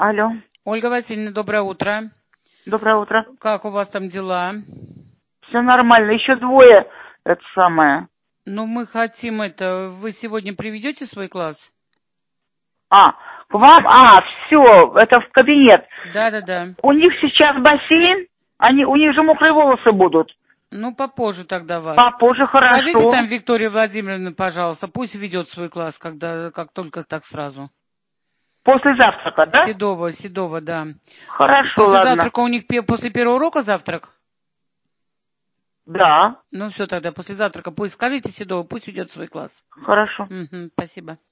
Алло. Ольга Васильевна, доброе утро. Доброе утро. Как у вас там дела? Все нормально. Еще двое, это самое. Ну, мы хотим вы сегодня приведете свой класс? К вам? Все, это в кабинет. Да. У них сейчас бассейн, у них же мокрые волосы будут. Ну, попозже тогда вас. Попозже, хорошо. Скажите там Виктории Владимировне, пожалуйста, пусть ведет свой класс, как только так сразу. После завтрака, да? Седова, да. Хорошо, После ладно. завтрака у них после первого урока завтрак? Да. Ну, все тогда, после завтрака пусть скажите Седова, пусть ведет свой класс. Хорошо. Спасибо.